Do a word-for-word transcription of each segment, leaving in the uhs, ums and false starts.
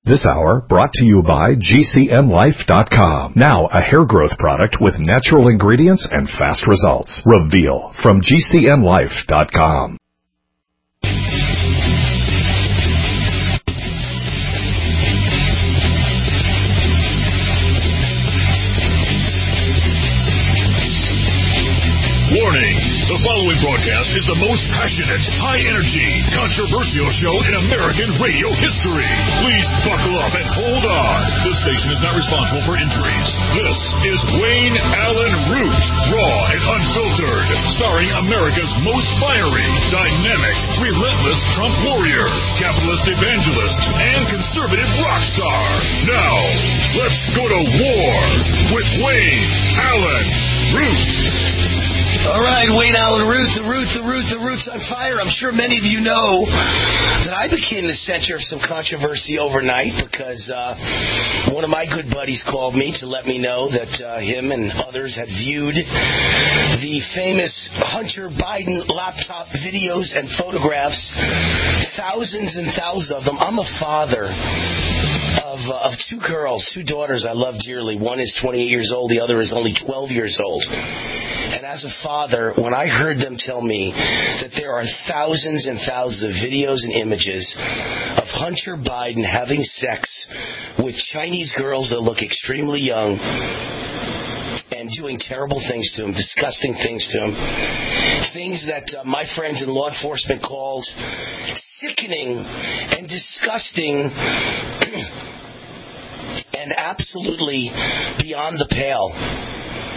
This hour brought to you by G C N Life dot com. Now a hair growth product with natural ingredients and fast results. Reveal from G C N Life dot com. Warning! The following broadcast is the most passionate, high-energy, controversial show in American radio history. Please buckle up and hold on. This station is not responsible for injuries. This is Wayne Allen Root, raw and unfiltered, starring America's most fiery, dynamic, relentless Trump warrior, capitalist evangelist, and conservative rock star. Now, let's go to war with Wayne Allen Root. All right, Wayne Allen Root, the Root, the Root, the Root's on fire. I'm sure many of you know that I became the center of some controversy overnight because uh, one of my good buddies called me to let me know that uh, him and others had viewed the famous Hunter Biden laptop videos and photographs, thousands and thousands of them. I'm a father of, uh, of two girls, two daughters I love dearly. One is twenty-eight years old, the other is only twelve years old. And as a father, when I heard them tell me that there are thousands and thousands of videos and images of Hunter Biden having sex with Chinese girls that look extremely young and doing terrible things to him, disgusting things to him, things that uh, my friends in law enforcement called sickening and disgusting and absolutely beyond the pale.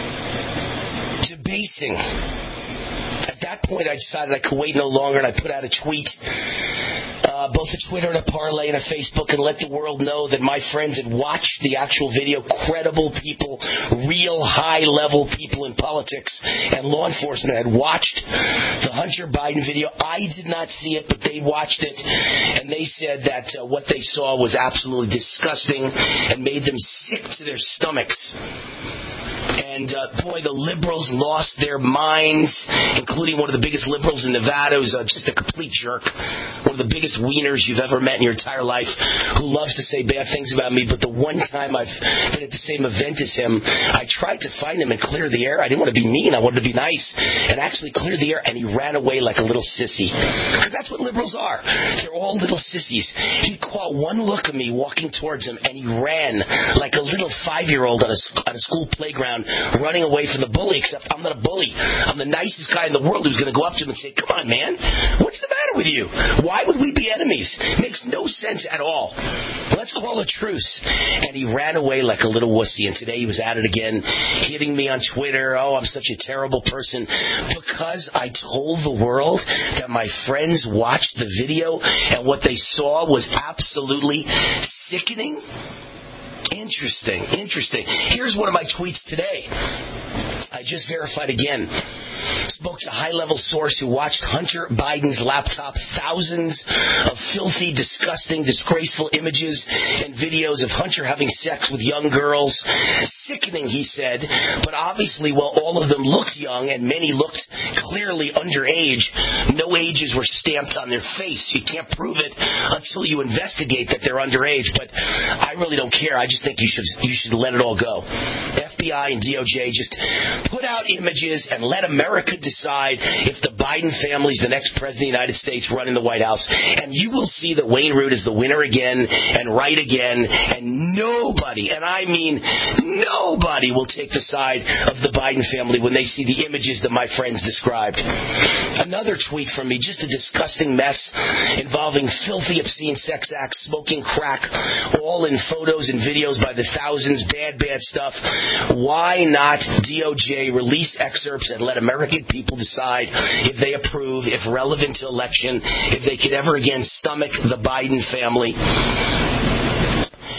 Debasing. At that point, I decided I could wait no longer, and I put out a tweet, uh, both a Twitter and a parlay and a Facebook, and let the world know that my friends had watched the actual video. Credible people, real high-level people in politics and law enforcement had watched the Hunter Biden video. I did not see it, but they watched it, and they said that uh, what they saw was absolutely disgusting and made them sick to their stomachs. And, uh, boy, the liberals lost their minds, including one of the biggest liberals in Nevada, who's uh, just a complete jerk, one of the biggest wieners you've ever met in your entire life, who loves to say bad things about me. But the one time I've been at the same event as him, I tried to find him and clear the air. I didn't want to be mean. I wanted to be nice and actually clear the air, and he ran away like a little sissy. Because that's what liberals are. They're all little sissies. He caught one look of me walking towards him, and he ran like a little five-year-old on a, on a school playground, running away from the bully, except I'm not a bully. I'm the nicest guy in the world who's going to go up to him and say, come on, man, what's the matter with you? Why would we be enemies? Makes no sense at all. Let's call a truce. And he ran away like a little wussy, and today he was at it again, hitting me on Twitter, oh, I'm such a terrible person, because I told the world that my friends watched the video, and what they saw was absolutely sickening. Interesting, interesting. Here's one of my tweets today. I just verified again. Spoke to a high-level source who watched Hunter Biden's laptop. Thousands of filthy, disgusting, disgraceful images and videos of Hunter having sex with young girls. Sickening, he said. But obviously, while all of them looked young and many looked clearly underage, no ages were stamped on their face. You can't prove it until you investigate that they're underage. But I really don't care. I just think you should you should let it all go. F B I and D O J just put out images and let America decide if the Biden family is the next president of the United States running the White House. And you will see that Wayne Root is the winner again and right again. And nobody, and I mean nobody, will take the side of the Biden family when they see the images that my friends described. Another tweet from me, just a disgusting mess involving filthy, obscene sex acts, smoking crack, all in photos and videos by the thousands, bad, bad stuff. Why not D O J release excerpts and let American people decide if they approve, if relevant to election, if they could ever again stomach the Biden family? And then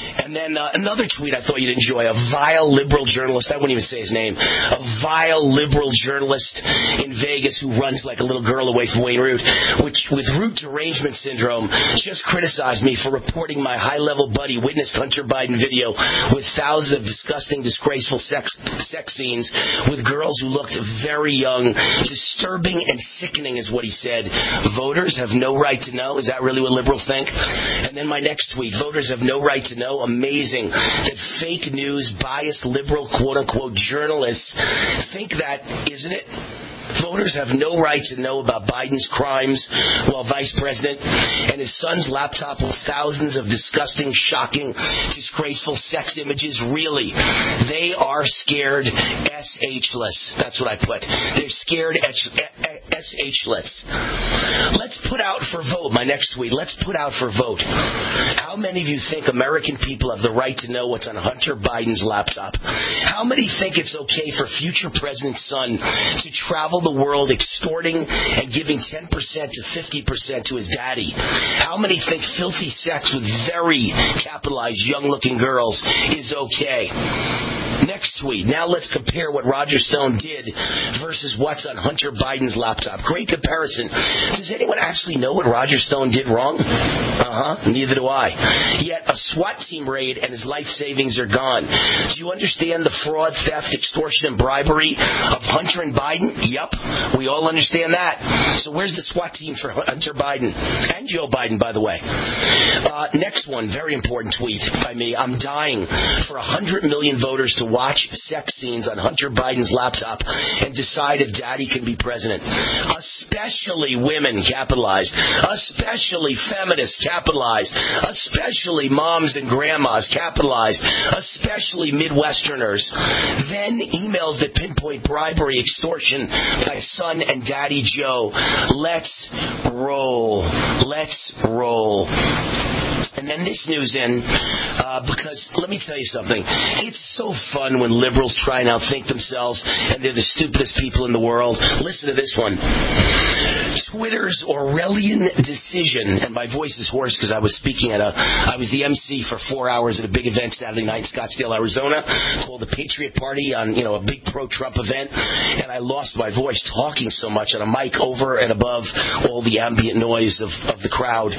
then uh, another tweet I thought you'd enjoy. A vile liberal journalist, I wouldn't even say his name, a vile liberal journalist in Vegas who runs like a little girl away from Wayne Root, which with root derangement syndrome, just criticized me for reporting my high-level buddy witnessed Hunter Biden video with thousands of disgusting, disgraceful sex, sex scenes with girls who looked very young. Disturbing and sickening is what he said. Voters have no right to know. Is that really what liberals think? And then my next tweet, voters have no right to know. Amazing that fake news, biased, liberal, quote-unquote journalists think that, isn't it? Voters have no right to know about Biden's crimes while vice president and his son's laptop with thousands of disgusting, shocking, disgraceful sex images. Really, they are scared S H-less. That's what I put. They're scared S H-less. Let's put out for vote, my next tweet, let's put out for vote. How many of you think American people have the right to know what's on Hunter Biden's laptop? How many think it's okay for future president's son to travel the world extorting and giving ten percent to fifty percent to his daddy? How many think filthy sex with very capitalized young-looking girls is okay? Next tweet. Now let's compare what Roger Stone did versus what's on Hunter Biden's laptop. Great comparison. Does anyone actually know what Roger Stone did wrong? Uh-huh. Neither do I. Yet a SWAT team raid and his life savings are gone. Do you understand the fraud, theft, extortion, and bribery of Hunter and Biden? Yup. We all understand that. So where's the SWAT team for Hunter Biden? And Joe Biden, by the way. Uh, next one. Very important tweet by me. I'm dying for one hundred million voters to watch sex scenes on Hunter Biden's laptop and decide if daddy can be president. Especially women, capitalized. Especially feminists, capitalized. Especially moms and grandmas, capitalized. Especially Midwesterners. Then emails that pinpoint bribery, extortion by son and daddy Joe. Let's roll. Let's roll. And then this news in, uh, because let me tell you something. It's so fun when liberals try and outthink themselves and they're the stupidest people in the world. Listen to this one. Twitter's Orwellian decision, and my voice is hoarse because I was speaking at a, I was the M C for four hours at a big event Saturday night in Scottsdale, Arizona, called the Patriot Party on, you know, a big pro-Trump event, and I lost my voice talking so much on a mic over and above all the ambient noise of, of the crowd,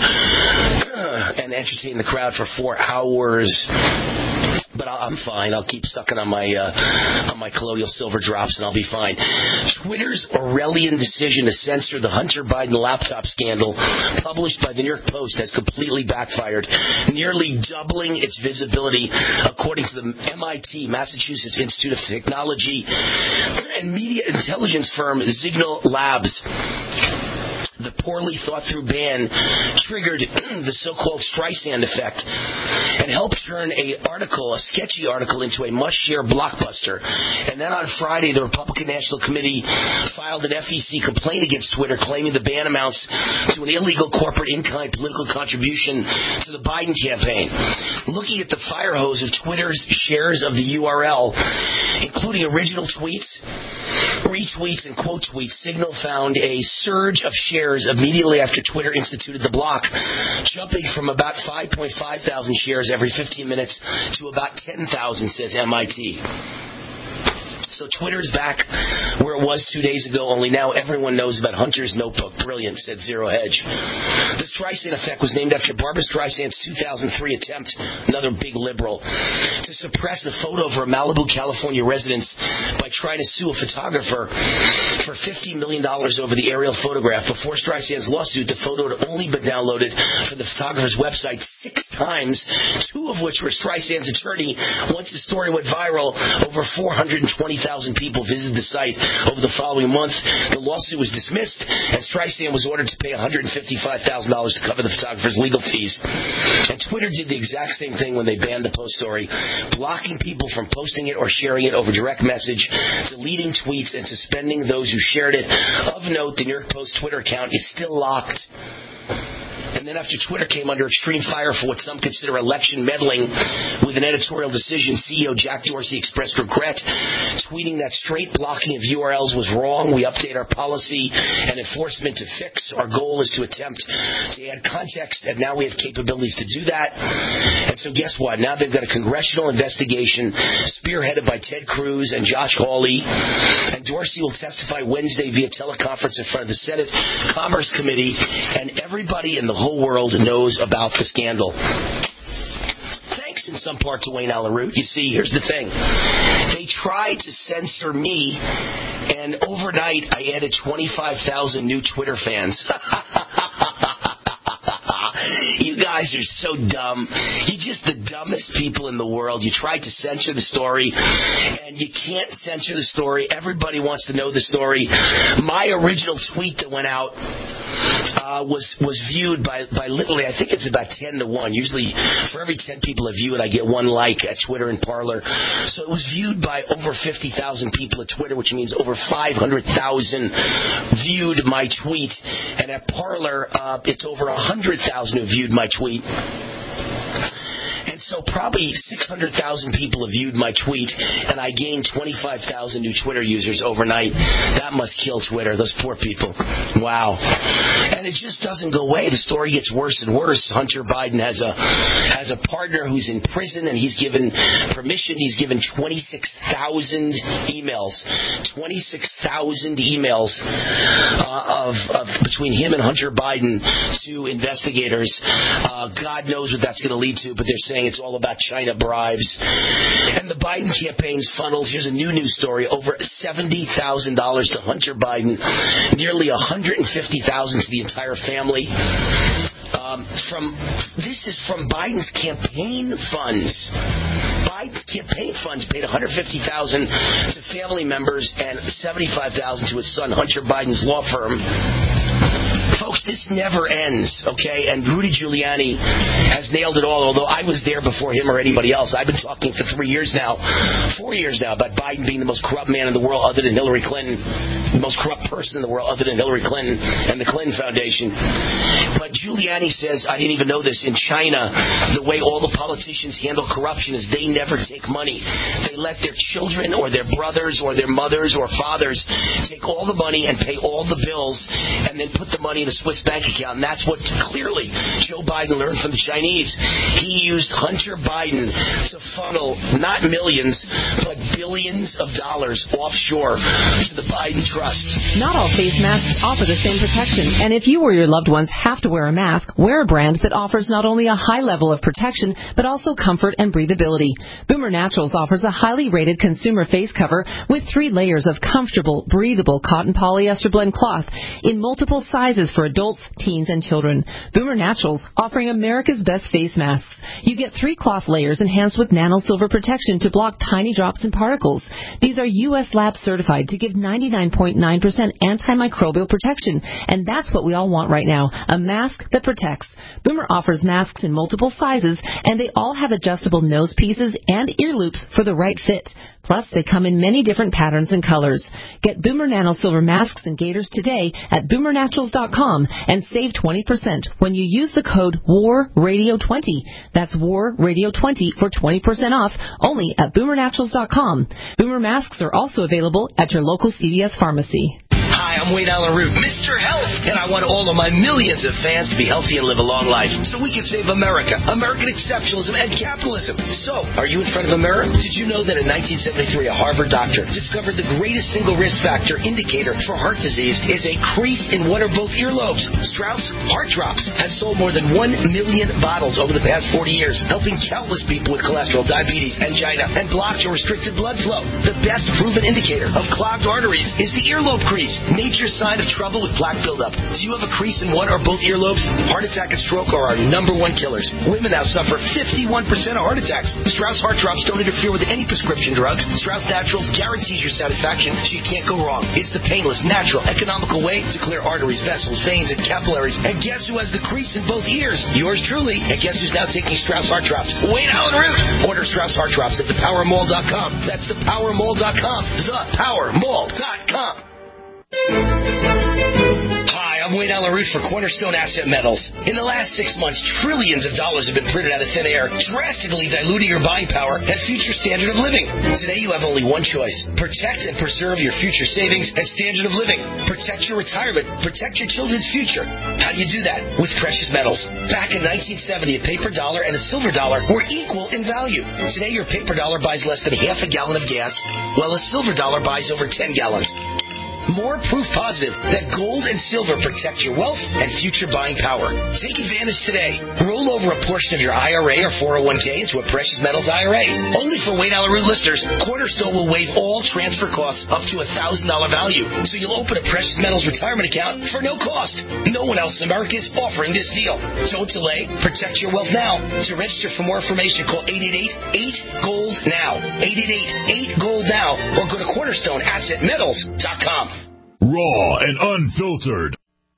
and entertain the crowd for four hours. But I'm fine. I'll keep sucking on my uh, on my colloidal silver drops, and I'll be fine. Twitter's Orwellian decision to censor the Hunter Biden laptop scandal, published by the New York Post, has completely backfired, nearly doubling its visibility, according to the M I T, Massachusetts Institute of Technology, and media intelligence firm Signal Labs. The poorly thought-through ban triggered the so-called Streisand effect and helped turn a article, a sketchy article, into a must-share blockbuster. And then on Friday, the Republican National Committee filed an F E C complaint against Twitter, claiming the ban amounts to an illegal corporate in-kind political contribution to the Biden campaign. Looking at the fire hose of Twitter's shares of the U R L, including original tweets, retweets, and quote tweets, Signal found a surge of shares immediately after Twitter instituted the block, jumping from about five point five thousand shares every fifteen minutes to about ten thousand, says M I T. So Twitter's back where it was two days ago, only now everyone knows about Hunter's notebook. Brilliant, said Zero Hedge. The Streisand effect was named after Barbra Streisand's two thousand three attempt, another big liberal, to suppress a photo of her Malibu, California residence by trying to sue a photographer for fifty million dollars over the aerial photograph. Before Streisand's lawsuit, the photo had only been downloaded from the photographer's website six times, two of which were Streisand's attorney. Once the story went viral, over four hundred twenty thousand people visited the site over the following month. The lawsuit was dismissed, and Streisand was ordered to pay one hundred fifty-five thousand dollars to cover the photographer's legal fees. And Twitter did the exact same thing when they banned the post story, blocking people from posting it or sharing it over direct message, deleting tweets, and suspending those who shared it. Of note, the New York Post Twitter account is still locked. And then after Twitter came under extreme fire for what some consider election meddling with an editorial decision, C E O Jack Dorsey expressed regret, tweeting that straight blocking of U R Ls was wrong. We update our policy and enforcement to fix. Our goal is to attempt to add context, and now we have capabilities to do that. And so guess what? Now they've got a congressional investigation spearheaded by Ted Cruz and Josh Hawley. And Dorsey will testify Wednesday via teleconference in front of the Senate Commerce Committee. And everybody in the whole world knows about the scandal. Thanks in some part to Wayne Allyn Root. You see, here's the thing. They tried to censor me, and overnight I added twenty-five thousand new Twitter fans. You guys are so dumb. You're just the dumbest people in the world. You tried to censor the story, and you can't censor the story. Everybody wants to know the story. My original tweet that went out uh, was was viewed by, by literally, I think it's about ten to one. Usually, for every ten people that view it, I get one like at Twitter and Parler. So it was viewed by over fifty thousand people at Twitter, which means over five hundred thousand viewed my tweet. And at Parler, uh, it's over one hundred thousand who viewed my tweet. And so probably six hundred thousand people have viewed my tweet, and I gained twenty-five thousand new Twitter users overnight. That must kill Twitter, those poor people. Wow. And it just doesn't go away. The story gets worse and worse. Hunter Biden has a has a partner who's in prison, and he's given permission. He's given twenty-six thousand emails. twenty-six thousand emails uh, of, of between him and Hunter Biden to investigators. Uh, God knows what that's going to lead to, but they're saying it's all about China bribes. And the Biden campaign's funneled, here's a new news story, over seventy thousand dollars to Hunter Biden, nearly one hundred fifty thousand dollars to the entire family. Um, from This is from Biden's campaign funds. Biden's campaign funds paid one hundred fifty thousand dollars to family members and seventy-five thousand dollars to his son, Hunter Biden's law firm. Folks, this never ends, okay? And Rudy Giuliani has nailed it all, although I was there before him or anybody else. I've been talking for three years now, four years now, about Biden being the most corrupt man in the world other than Hillary Clinton, the most corrupt person in the world other than Hillary Clinton and the Clinton Foundation. But Giuliani says, I didn't even know this, in China, the way all the politicians handle corruption is they never take money. They let their children or their brothers or their mothers or fathers take all the money and pay all the bills and then put the money in a Swiss bank account. And that's what clearly Joe Biden learned from the Chinese. He used Hunter Biden to funnel not millions, but billions of dollars offshore to the Biden trust. Not all face masks offer the same protection. And if you or your loved ones have to wear a mask, wear a brand that offers not only a high level of protection, but also comfort and breathability. Boomer Naturals offers a highly rated consumer face cover with three layers of comfortable, breathable cotton polyester blend cloth in multiple sizes for adults, teens, and children. Boomer Naturals, offering America's best face masks. You get three cloth layers enhanced with nano silver protection to block tiny drops and particles. These are U S lab certified to give ninety-nine point nine percent antimicrobial protection, and that's what we all want right now, a mask that protects. Boomer offers masks in multiple sizes, and they all have adjustable nose pieces and ear loops for the right fit. Plus, they come in many different patterns and colors. Get Boomer Nano Silver masks and gaiters today at boomer naturals dot com and save twenty percent when you use the code war radio twenty. That's war radio twenty for twenty percent off only at boomer naturals dot com. Boomer masks are also available at your local C V S pharmacy. Hi, I'm Wayne Allyn Root, Mister Health, and I want all of my millions of fans to be healthy and live a long life so we can save America, American exceptionalism, and capitalism. So, are you in front of a mirror? Did you know that in nineteen seventy-three, a Harvard doctor discovered the greatest single risk factor indicator for heart disease is a crease in one or both earlobes? Strauss Heart Drops has sold more than one million bottles over the past forty years, helping countless people with cholesterol, diabetes, angina, and blocked or restricted blood flow. The best proven indicator of clogged arteries is the earlobe crease. Nature's sign of trouble with plaque buildup. Do you have a crease in one or both earlobes? Heart attack and stroke are our number one killers. Women now suffer fifty-one percent of heart attacks. Strauss Heart Drops don't interfere with any prescription drugs. Strauss Naturals guarantees your satisfaction, so you can't go wrong. It's the painless, natural, economical way to clear arteries, vessels, veins, and capillaries. And guess who has the crease in both ears? Yours truly. And guess who's now taking Strauss Heart Drops? Wayne Allyn Root. Order Strauss Heart Drops at the power mall dot com. That's the power mall dot com. the power mall dot com. Hi, I'm I'm Wayne Allyn Root for Cornerstone Asset Metals. In the last six months, trillions of dollars have been printed out of thin air, drastically diluting your buying power and future standard of living. Today, you have only one choice. Protect and preserve your future savings and standard of living. Protect your retirement. Protect your children's future. How do you do that? With precious metals. Back in nineteen seventy, a paper dollar and a silver dollar were equal in value. Today, your paper dollar buys less than half a gallon of gas, while a silver dollar buys over ten gallons. More proof positive that gold and silver protect your wealth and future buying power. Take advantage today. Roll over a portion of your I R A or four oh one k into a precious metals I R A. Only for Wayne Allyn Root listeners, Cornerstone will waive all transfer costs up to a one thousand dollars value. So you'll open a precious metals retirement account for no cost. No one else in America is offering this deal. Don't delay. Protect your wealth now. To register for more information, call eight eight eight, eight, gold now. eight eight eight, eight, gold now. Or go to cornerstone asset metals dot com. Raw and unfiltered.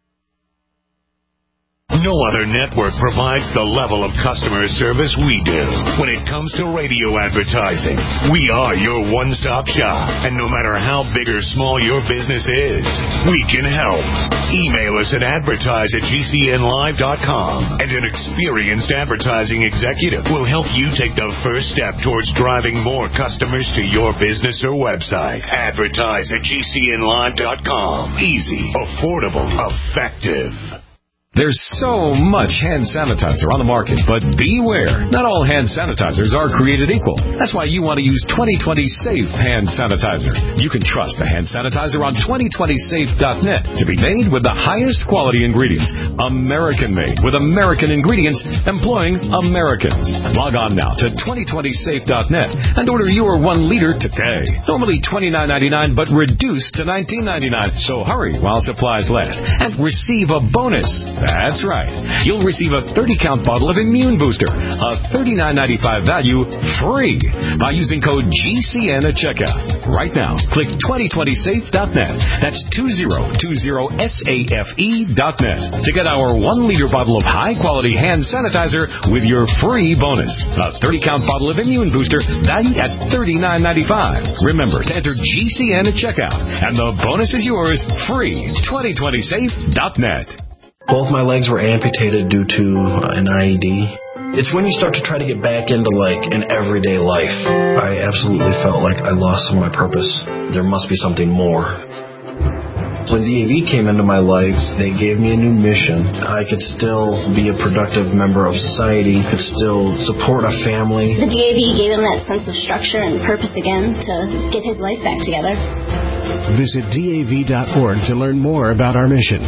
No other network provides the level of customer service we do. When it comes to radio advertising, we are your one-stop shop. And no matter how big or small your business is, we can help. Email us at advertise at g c n live dot com, and an experienced advertising executive will help you take the first step towards driving more customers to your business or website. Advertise at g c n live dot com. Easy, affordable, effective. There's so much hand sanitizer on the market, but beware. Not all hand sanitizers are created equal. That's why you want to use twenty twenty Safe Hand Sanitizer. You can trust the hand sanitizer on twenty twenty safe dot net to be made with the highest quality ingredients. American-made with American ingredients employing Americans. Log on now to twenty twenty safe dot net and order your one liter today. Normally twenty-nine ninety-nine, but reduced to nineteen ninety-nine. So hurry while supplies last and receive a bonus. That's right. You'll receive a thirty count bottle of Immune Booster, a thirty-nine ninety-five value, free by using code G C N at checkout. Right now, click twenty twenty safe dot net. That's twenty twenty safe dot net to get our one liter bottle of high-quality hand sanitizer with your free bonus. A thirty count bottle of Immune Booster valued at thirty-nine ninety-five. Remember to enter G C N at checkout, and the bonus is yours free. twenty twenty safe dot net. Both my legs were amputated due to uh, an I E D. It's when you start to try to get back into, like, an everyday life. I absolutely felt like I lost some of my purpose. There must be something more. When D A V came into my life, they gave me a new mission. I could still be a productive member of society, could still support a family. The D A V gave him that sense of structure and purpose again to get his life back together. Visit D A V dot org to learn more about our mission.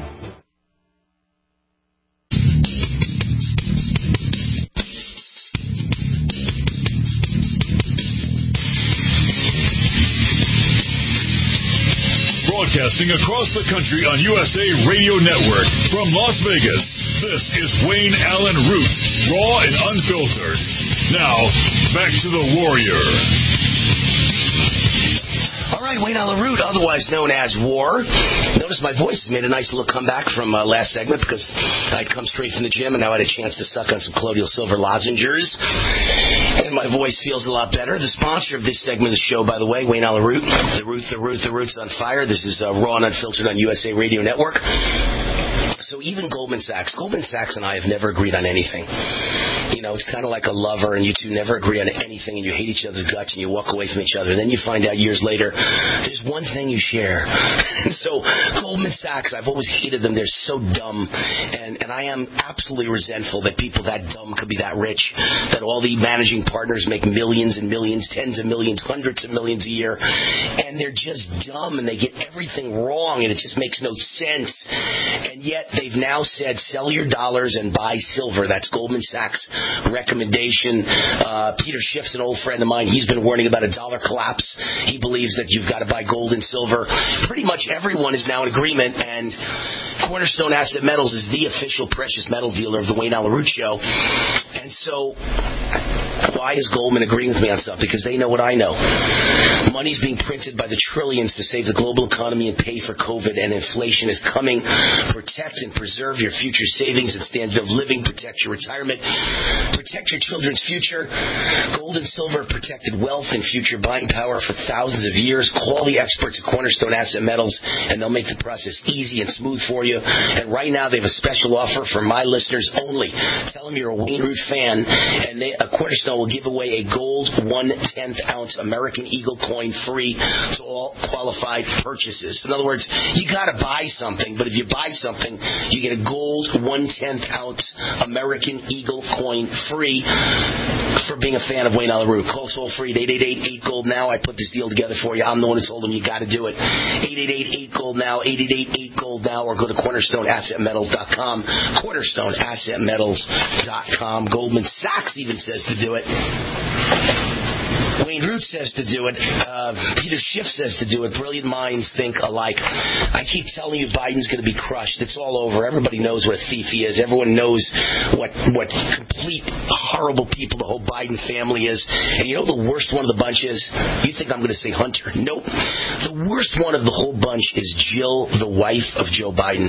Broadcasting across the country on U S A Radio Network from Las Vegas, this is Wayne Allyn Root, raw and unfiltered. Now, back to the Warrior. All right, Wayne Allyn Root, otherwise known as War. Notice my voice made a nice little comeback from uh, last segment because I'd come straight from the gym and now I had a chance to suck on some colloidal silver lozenges. And my voice feels a lot better. The sponsor of this segment of the show, by the way, Wayne Allyn Root, the Root, the Root, the Root's on fire. This is uh, Raw and Unfiltered on U S A Radio Network. So even Goldman Sachs, Goldman Sachs and I have never agreed on anything. You know, it's kind of like a lover, and you two never agree on anything, and you hate each other's guts, and you walk away from each other. And then you find out years later, there's one thing you share. So Goldman Sachs, I've always hated them. They're so dumb, and, and I am absolutely resentful that people that dumb could be that rich, that all the managing partners make millions and millions, tens of millions, hundreds of millions a year, and they're just dumb, and they get everything wrong, and it just makes no sense. And yet they've now said, sell your dollars and buy silver. That's Goldman Sachs' recommendation. Uh, Peter Schiff's an old friend of mine. He's been warning about a dollar collapse. He believes that you've got to buy gold and silver. Pretty much everyone is now in agreement, and Cornerstone Asset Metals is the official precious metals dealer of the Wayne Allyn Root Show. And so why is Goldman agreeing with me on stuff? Because they know what I know. Money's being printed by the trillions to save the global economy and pay for COVID, and inflation is coming. Protect and preserve your future savings and standard of living. Protect your retirement. Protect your children's future. Gold and silver have protected wealth and future buying power for thousands of years. Call the experts at Cornerstone Asset Metals, and they'll make the process easy and smooth for you. And right now, they have a special offer for my listeners only. Tell them you're a Wayne Root fan, and they, uh, Cornerstone will give away a gold one-tenth ounce American Eagle coin free to all qualified purchases. In other words, you got to buy something, but if you buy something, you get a gold one-tenth ounce American Eagle coin free for being a fan of Wayne Allyn Root. Call toll free at eight eight eight eight gold now. I put this deal together for you. I'm the one who told them you got to do it. eight eight eight eight gold now, eight eight eight eight gold now, or go to cornerstone asset metals dot com. cornerstone asset metals dot com. Goldman Sachs even says to do it. Wayne Root says to do it. Uh, Peter Schiff says to do it. Brilliant minds think alike. I keep telling you Biden's going to be crushed. It's all over. Everybody knows what a thief he is. Everyone knows what what complete horrible people the whole Biden family is. And you know the worst one of the bunch is? You think I'm going to say Hunter. Nope. The worst one of the whole bunch is Jill, the wife of Joe Biden.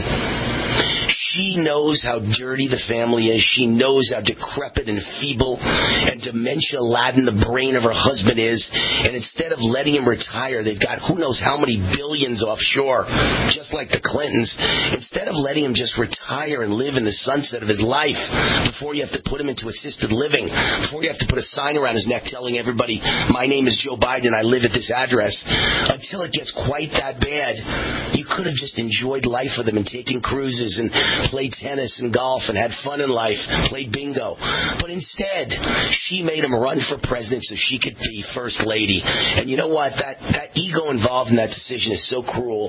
She knows how dirty the family is. She knows how decrepit and feeble and dementia-laden the brain of her husband is. And instead of letting him retire, they've got who knows how many billions offshore, just like the Clintons. Instead of letting him just retire and live in the sunset of his life before you have to put him into assisted living, before you have to put a sign around his neck telling everybody, my name is Joe Biden, I live at this address, until it gets quite that bad, you could have just enjoyed life with him and taken cruises and played tennis and golf and had fun in life, played bingo. But instead, she made him run for president so she could be first lady. And you know what? That that ego involved in that decision is so cruel,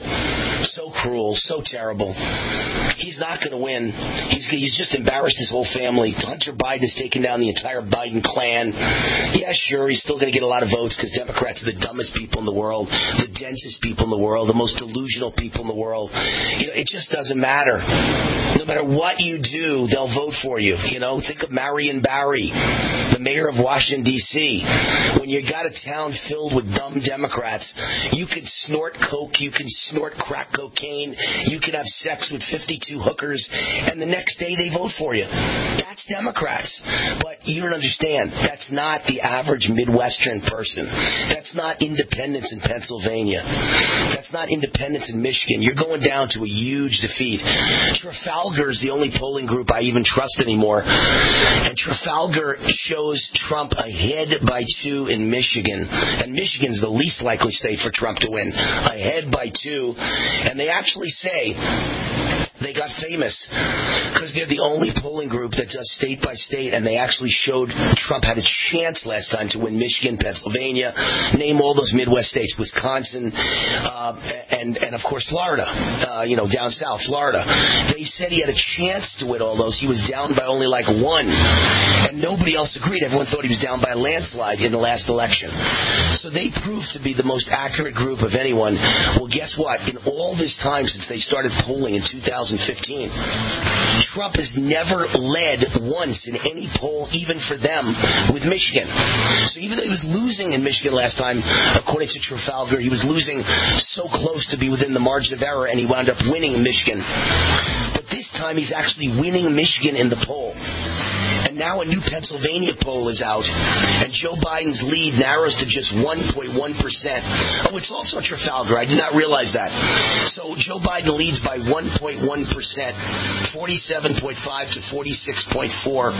so cruel, so terrible. He's not going to win. He's he's just embarrassed his whole family. Hunter Biden has taken down the entire Biden clan. Yeah, sure, he's still going to get a lot of votes because Democrats are the dumbest people in the world, the densest people in the world, the most delusional people in the world. You know, it just doesn't matter. No matter what you do, they'll vote for you. You know, think of Marion Barry, the mayor of Washington, D C When you got a town filled with dumb Democrats, you could snort coke, you can snort crack cocaine, you could have sex with fifty-two hookers, and the next day they vote for you. That's Democrats. But you don't understand. That's not the average Midwestern person. That's not independents in Pennsylvania. That's not independents in Michigan. You're going down to a huge defeat. Trafalgar is the only polling group I even trust anymore. And Trafalgar shows Trump ahead by two in Michigan. And Michigan's the least likely state for Trump to win. Ahead by two. And they actually say they got famous because they're the only polling group that does state by state, and they actually showed Trump had a chance last time to win Michigan, Pennsylvania, name all those Midwest states, Wisconsin, uh, and, and of course Florida, uh, you know, down south, Florida. They said he had a chance to win all those. He was down by only like one, and nobody else agreed. Everyone thought he was down by a landslide in the last election. So they proved to be the most accurate group of anyone. Well, guess what? In all this time since they started polling in two thousand fifteen, Trump has never led once in any poll, even for them, with Michigan. So even though he was losing in Michigan last time, according to Trafalgar, he was losing so close to be within the margin of error, and he wound up winning Michigan. But this time he's actually winning Michigan in the poll. And now a new Pennsylvania poll is out, and Joe Biden's lead narrows to just one point one percent. Oh, it's also Trafalgar. I did not realize that. So Joe Biden leads by one point one percent, forty-seven point five to forty-six point four.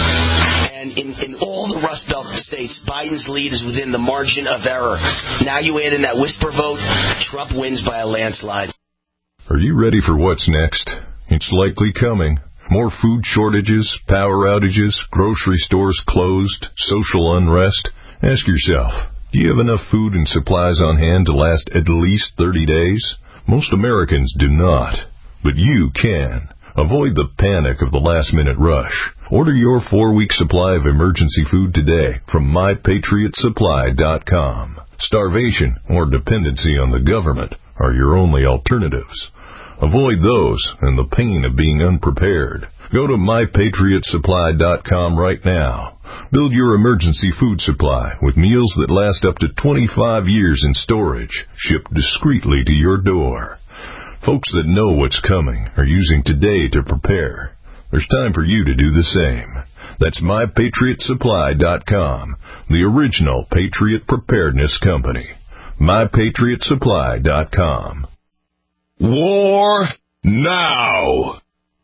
And in, in all the Rust Belt states, Biden's lead is within the margin of error. Now you add in that whisper vote, Trump wins by a landslide. Are you ready for what's next? It's likely coming. More food shortages, power outages, grocery stores closed, social unrest. Ask yourself, do you have enough food and supplies on hand to last at least thirty days? Most Americans do not, but you can. Avoid the panic of the last-minute rush. Order your four-week supply of emergency food today from my patriot supply dot com. Starvation or dependency on the government are your only alternatives. Avoid those and the pain of being unprepared. Go to my patriot supply dot com right now. Build your emergency food supply with meals that last up to twenty-five years in storage, shipped discreetly to your door. Folks that know what's coming are using today to prepare. There's time for you to do the same. That's my patriot supply dot com, the original Patriot Preparedness Company. my patriot supply dot com. War now.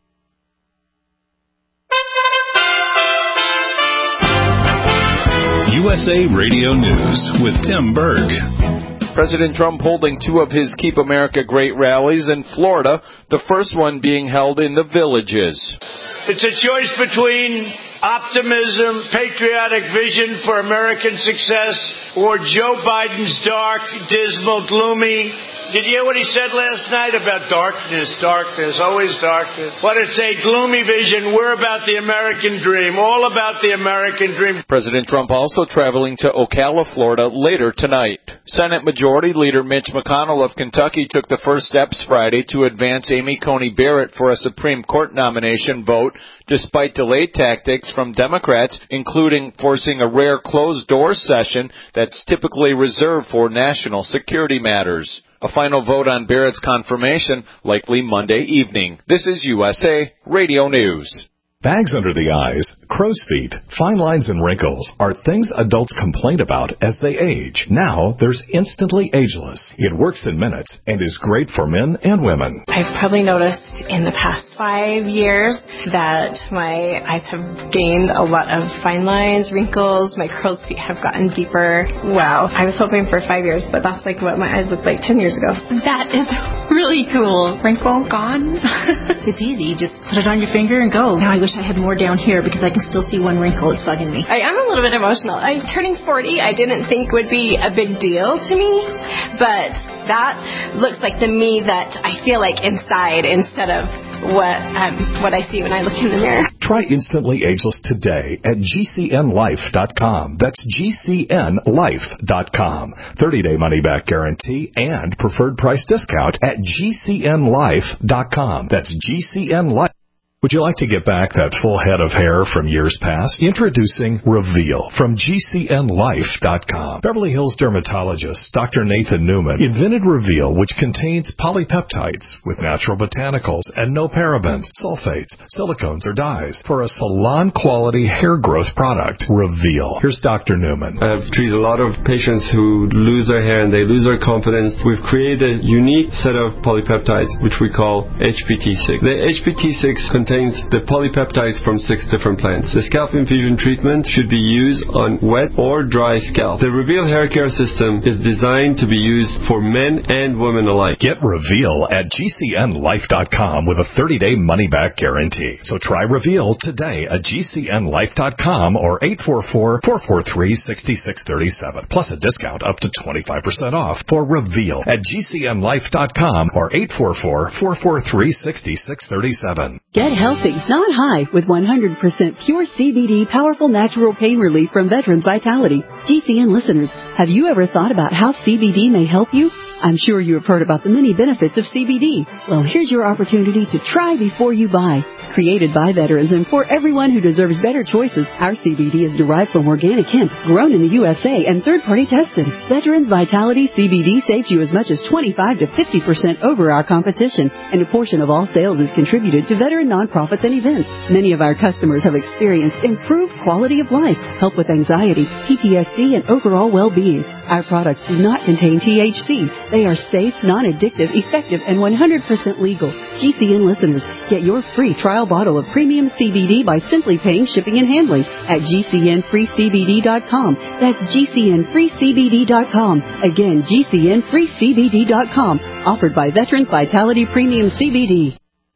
U S A Radio News with Tim Berg. President Trump holding two of his Keep America Great rallies in Florida, the first one being held in the Villages. It's a choice between optimism, patriotic vision for American success, or Joe Biden's dark, dismal, gloomy. Did you hear what he said last night about darkness, darkness, always darkness? But it's a gloomy vision. We're about the American dream, all about the American dream. President Trump also traveling to Ocala, Florida later tonight. Senate Majority Leader Mitch McConnell of Kentucky took the first steps Friday to advance Amy Coney Barrett for a Supreme Court nomination vote, despite delayed tactics from Democrats, including forcing a rare closed-door session that's typically reserved for national security matters. A final vote on Barrett's confirmation likely Monday evening. This is U S A Radio News. Bags under the eyes, crow's feet, fine lines and wrinkles are things adults complain about as they age. Now there's Instantly Ageless. It works in minutes and is great for men and women. I've probably noticed in the past five years that my eyes have gained a lot of fine lines, wrinkles, my crow's feet have gotten deeper. Wow. I was hoping for five years, but that's like what my eyes looked like ten years ago. That is really cool. Wrinkle gone. It's easy. Just put it on your finger and go. Now I wish I had more down here because I can still see one wrinkle. It's bugging me. I am a little bit emotional. I'm turning forty. I didn't think would be a big deal to me, but that looks like the me that I feel like inside instead of what um, what I see when I look in the mirror. Try Instantly Ageless today at G C N life dot com. That's G C N life dot com. thirty-day money-back guarantee and preferred price discount at G C N life dot com. That's G C N Life. Would you like to get back that full head of hair from years past? Introducing Reveal from G C N life dot com. Beverly Hills dermatologist Doctor Nathan Newman invented Reveal, which contains polypeptides with natural botanicals and no parabens, sulfates, silicones, or dyes for a salon-quality hair growth product. Reveal. Here's Doctor Newman. I've treated a lot of patients who lose their hair and they lose their confidence. We've created a unique set of polypeptides, which we call H P T six. The H P T six contains contains the polypeptides from six different plants. The scalp infusion treatment should be used on wet or dry scalp. The Reveal hair care system is designed to be used for men and women alike. Get Reveal at G C N life dot com with a thirty-day money-back guarantee. So try Reveal today at G C N life dot com or eight four four, four four three, six six three seven, plus a discount up to twenty-five percent off for Reveal at G C N life dot com or eight four four, four four three, six six three seven. Get healthy, not high, with one hundred percent pure C B D powerful natural pain relief from Veterans Vitality. G C N listeners, have you ever thought about how C B D may help you? I'm sure you have heard about the many benefits of C B D. Well, here's your opportunity to try before you buy. Created by veterans and for everyone who deserves better choices, our C B D is derived from organic hemp, grown in the U S A and third-party tested. Veterans Vitality C B D saves you as much as twenty-five to fifty percent over our competition, and a portion of all sales is contributed to veteran nonprofits and events. Many of our customers have experienced improved quality of life, help with anxiety, P T S D, and overall well-being. Our products do not contain T H C. They are safe, non-addictive, effective, and one hundred percent legal. G C N listeners, get your free trial bottle of premium C B D by simply paying shipping and handling at G C N free C B D dot com. That's G C N free C B D dot com. Again, G C N free C B D dot com. Offered by Veterans Vitality Premium C B D.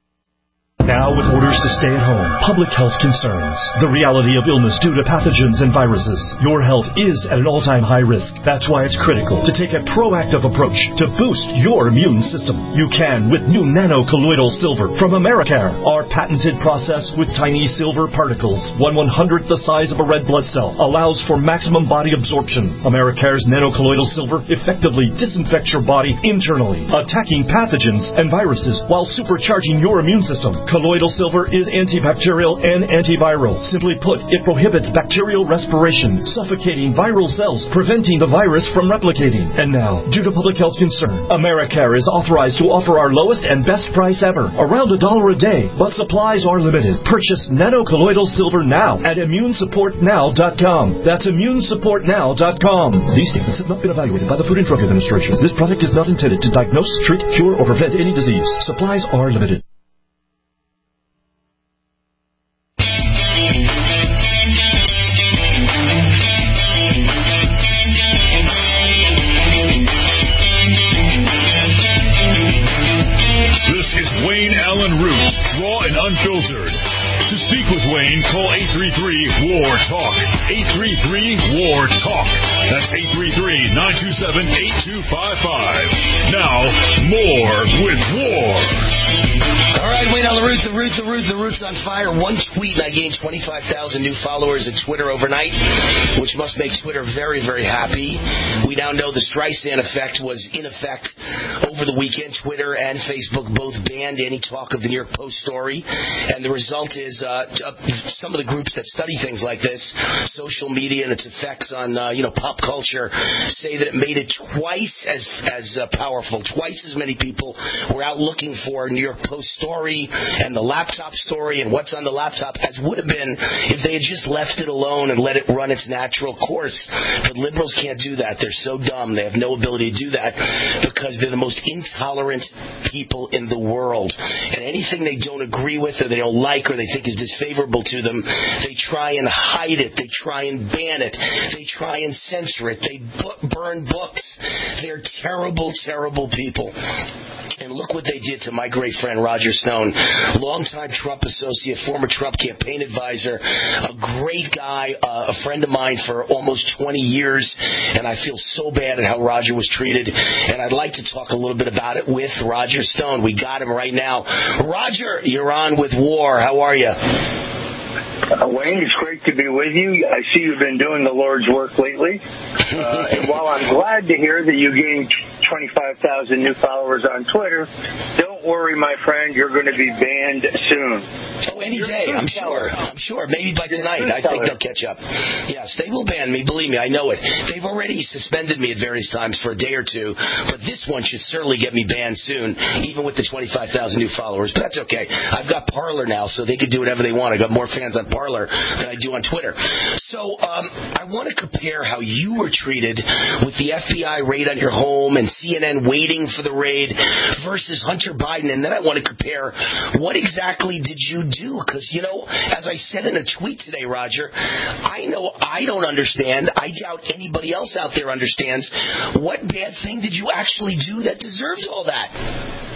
Now with orders to stay at home, public health concerns, the reality of illness due to pathogens and viruses, your health is at an all-time high risk. That's why it's critical to take a proactive approach to boost your immune system. You can with new nano-colloidal silver from Americare. Our patented process with tiny silver particles, one one-hundredth the size of a red blood cell, allows for maximum body absorption. Americare's nano-colloidal silver effectively disinfects your body internally, attacking pathogens and viruses while supercharging your immune system. Colloidal silver is antibacterial and antiviral. Simply put, it prohibits bacterial respiration, suffocating viral cells, preventing the virus from replicating. And now, due to public health concern, Americare is authorized to offer our lowest and best price ever, around a dollar a day, but supplies are limited. Purchase nanocolloidal silver now at immune support now dot com. That's immune support now dot com. These statements have not been evaluated by the Food and Drug Administration. This product is not intended to diagnose, treat, cure, or prevent any disease. Supplies are limited. Unfiltered. To speak with Wayne, call eight three three, W A R, TALK. eight three three, W A R, TALK. That's eight three three, nine two seven, eight two five five. Now, more with War. All right, Wayne on the Roots, the Roots, the Roots, the Roots on fire. One tweet and I gained twenty-five thousand new followers at Twitter overnight, which must make Twitter very, very happy. We now know the Streisand effect was in effect over the weekend. Twitter and Facebook both banned any talk of the New York Post story, and the result is uh, some of the groups that study things like this, social media and its effects on uh, you know pop culture, say that it made it twice as as uh, powerful. Twice as many people were out looking for New York Post story and the laptop story and what's on the laptop as would have been if they had just left it alone and let it run its natural course. But liberals can't do that. They're so dumb. They have no ability to do that because they're the most intolerant people in the world. And anything they don't agree with or they don't like or they think is disfavorable to them, they try and hide it. They try and ban it. They try and censor it. They bu- burn books. They're terrible, terrible people. And look what they did to my great friend Roger Stone, longtime Trump associate, former Trump campaign advisor, a great guy, uh, a friend of mine for almost twenty years, and I feel so bad at how Roger was treated, and I'd like to talk a little bit about it with Roger Stone. We got him right now. Roger, you're on with War. How are you? Uh, Wayne, it's great to be with you. I see you've been doing the Lord's work lately. Uh, and while I'm glad to hear that you gained twenty-five thousand new followers on Twitter, don't worry, my friend, you're going to be banned soon. Oh, any day, I'm sure. I'm sure. Maybe by tonight, I think they'll catch up. Yes, they will ban me. Believe me, I know it. They've already suspended me at various times for a day or two, but this one should certainly get me banned soon, even with the twenty-five thousand new followers. But that's okay. I've got Parler now, so they can do whatever they want. I got more fans on Parler than I do on Twitter. So um, I want to compare how you were treated with the F B I raid on your home and C N N waiting for the raid versus Hunter Biden, and then I want to compare what exactly did you do? Because, you know, as I said in a tweet today, Roger, I know I don't understand. I doubt anybody else out there understands. What bad thing did you actually do that deserves all that?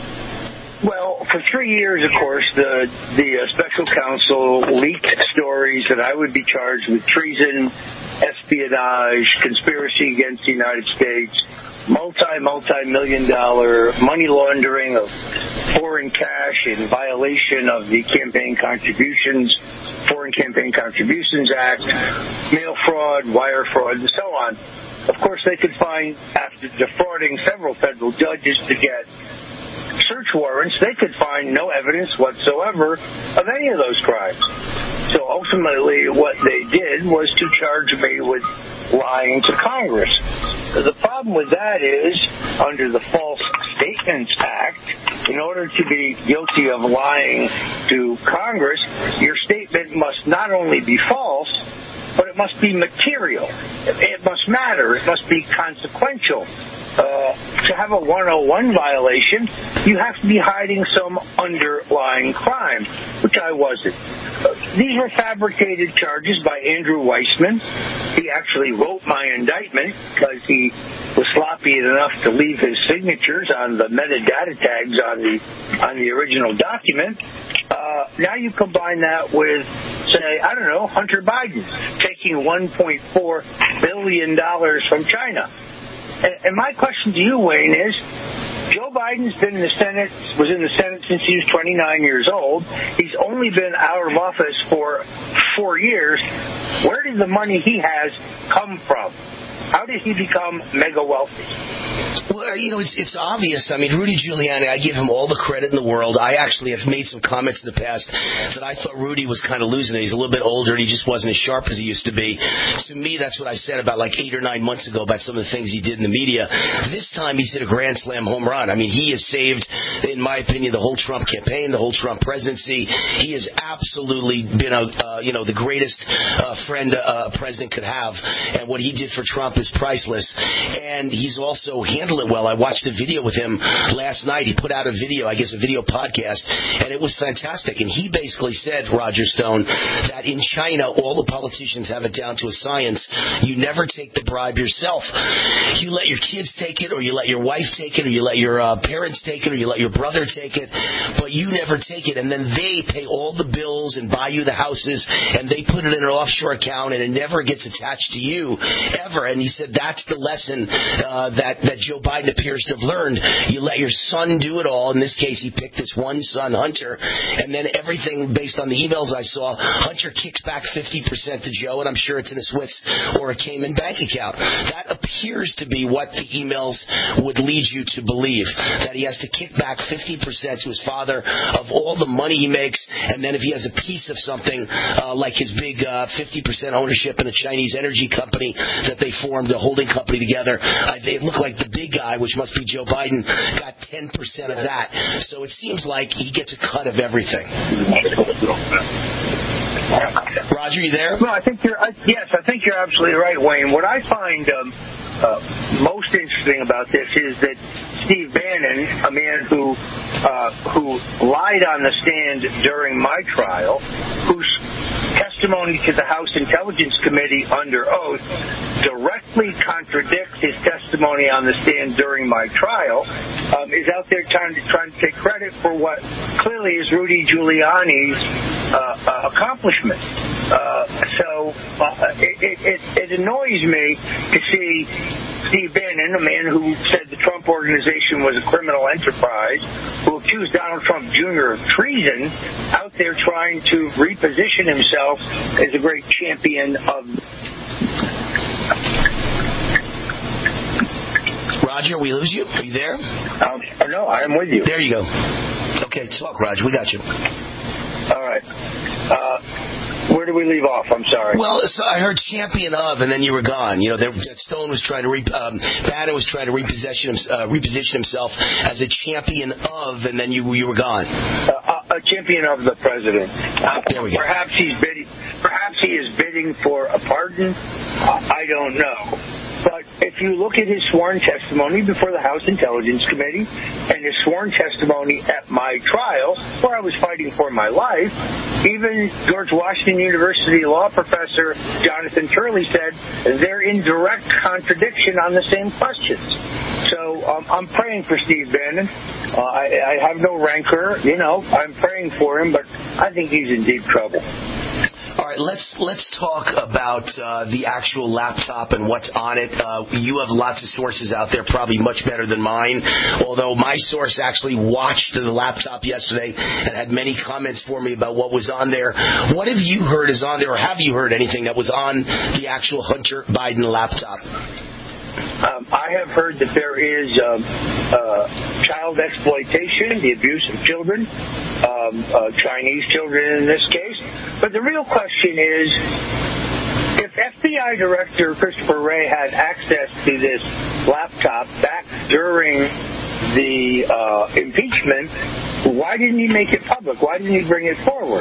Well, for three years, of course, the the uh, special counsel leaked stories that I would be charged with treason, espionage, conspiracy against the United States, multi, multi-million dollar money laundering of foreign cash in violation of the Campaign Contributions, Foreign Campaign Contributions Act, mail fraud, wire fraud, and so on. Of course, they could find, after defrauding several federal judges to get search warrants, they could find no evidence whatsoever of any of those crimes. So ultimately what they did was to charge me with lying to Congress. The problem with that is, under the False Statements Act, in order to be guilty of lying to Congress, your statement must not only be false, but it must be material. It must matter. It must be consequential. Uh, to have a one oh one violation, you have to be hiding some underlying crime, which I wasn't. Uh, these were fabricated charges by Andrew Weissman. He actually wrote my indictment because he was sloppy enough to leave his signatures on the metadata tags on the on the original document. Uh, now you combine that with, say, I don't know, Hunter Biden taking one point four billion dollars from China. And my question to you, Wayne, is Joe Biden's been in the Senate, was in the Senate since he was twenty-nine years old. He's only been out of office for four years. Where did the money he has come from? How did he become mega wealthy? Well, you know, it's it's obvious. I mean, Rudy Giuliani, I give him all the credit in the world. I actually have made some comments in the past that I thought Rudy was kind of losing it. He's a little bit older and he just wasn't as sharp as he used to be. To me, that's what I said about like eight or nine months ago about some of the things he did in the media. This time he's hit a grand slam home run. I mean, he has saved, in my opinion, the whole Trump campaign, the whole Trump presidency. He has absolutely been a, uh, you know, the greatest uh, friend uh, a president could have. And what he did for Trump is priceless. And he's also handled it well. I watched a video with him last night. He put out a video, I guess a video podcast, and it was fantastic. And he basically said, Roger Stone, that in China, all the politicians have it down to a science. You never take the bribe yourself. You let your kids take it, or you let your wife take it, or you let your uh, parents take it, or you let your brother take it, but you never take it. And then they pay all the bills and buy you the houses, and they put it in an offshore account, and it never gets attached to you, ever. And he said that's the lesson uh, that, that Joe Biden appears to have learned. You let your son do it all. In this case, he picked his one son, Hunter, and then everything based on the emails I saw, Hunter kicks back fifty percent to Joe, and I'm sure it's in a Swiss or a Cayman bank account. That appears to be what the emails would lead you to believe, that he has to kick back fifty percent to his father of all the money he makes, and then if he has a piece of something uh, like his big uh, fifty percent ownership in a Chinese energy company that they formed, a holding company together, uh, it looked like the big guy, which must be Joe Biden, got ten percent of that. So it seems like he gets a cut of everything. Roger, you there? No, I think you're. I, yes, I think you're absolutely right, Wayne. What I find um, uh, most interesting about this is that Steve Bannon, a man who uh, who lied on the stand during my trial, whose testimony to the House Intelligence Committee under oath directly contradicts his testimony on the stand during my trial, um, is out there trying to, trying to take credit for what clearly is Rudy Giuliani's uh, uh, accomplishment. Uh, so uh, it, it, it annoys me to see Steve Bannon, a man who said the Trump Organization was a criminal enterprise, who accused Donald Trump Junior of treason, out there trying to reposition himself as a great champion of... Roger, we lose you? Are you there? Um, no, I am with you. There you go. Okay, talk, Roger. We got you. All right. Uh, where do we leave off? I'm sorry. Well, so I heard champion of, and then you were gone. You know, that Stone was trying to, re, um, Bannon was trying to reposition, uh, reposition himself as a champion of, and then you you were gone. Uh, a champion of the president. Uh, there we go. Perhaps he's bidding. Perhaps he is bidding for a pardon. Uh, I don't know. But if you look at his sworn testimony before the House Intelligence Committee and his sworn testimony at my trial, where I was fighting for my life, even George Washington University law professor Jonathan Turley said they're in direct contradiction on the same questions. So um, I'm praying for Steve Bannon. Uh, I, I have no rancor. You know, I'm praying for him, but I think he's in deep trouble. All right, let's let's talk about uh, the actual laptop and what's on it. Uh, you have lots of sources out there, probably much better than mine, although my source actually watched the laptop yesterday and had many comments for me about what was on there. What have you heard is on there, or have you heard anything that was on the actual Hunter Biden laptop? Um, I have heard that there is um, uh, child exploitation, the abuse of children, um, uh, Chinese children in this case. But the real question is, if F B I Director Christopher Wray had access to this laptop back during the uh, impeachment, why didn't he make it public? Why didn't he bring it forward?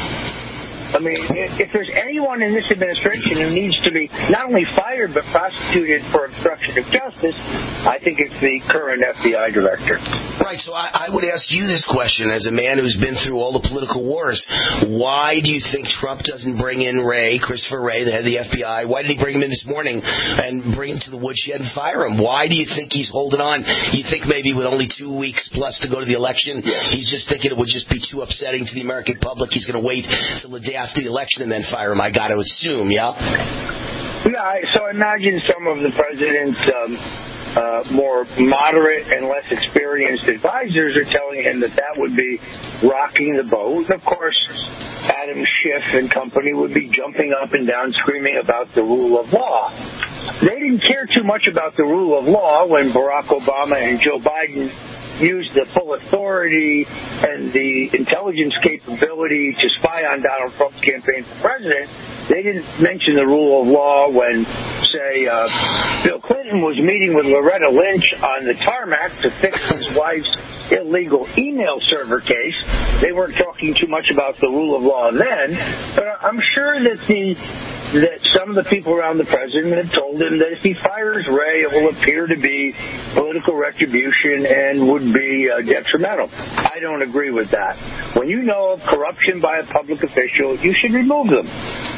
I mean, if there's anyone in this administration who needs to be not only fired but prosecuted for obstruction of justice, I think it's the current F B I director. Right, so I, I would ask you this question as a man who's been through all the political wars. Why do you think Trump doesn't bring in Wray, Christopher Wray, the head of the F B I? Why did he bring him in this morning and bring him to the woodshed and fire him? Why do you think he's holding on? You think maybe with only two weeks plus to go to the election, he's just thinking it would just be too upsetting to the American public. He's going to wait till the day after the election and then fire him, I got to assume, yeah? Yeah, so I imagine some of the president's um, uh, more moderate and less experienced advisors are telling him that that would be rocking the boat. And, of course, Adam Schiff and company would be jumping up and down screaming about the rule of law. They didn't care too much about the rule of law when Barack Obama and Joe Biden used the full authority and the intelligence capability to spy on Donald Trump's campaign for president. They didn't mention the rule of law when, say, uh, Bill Clinton was meeting with Loretta Lynch on the tarmac to fix his wife's illegal email server case. They weren't talking too much about the rule of law then, but I'm sure that the that some of the people around the president have told him that if he fires Wray, it will appear to be political retribution and would be uh, detrimental. I don't agree with that. When you know of corruption by a public official, you should remove them.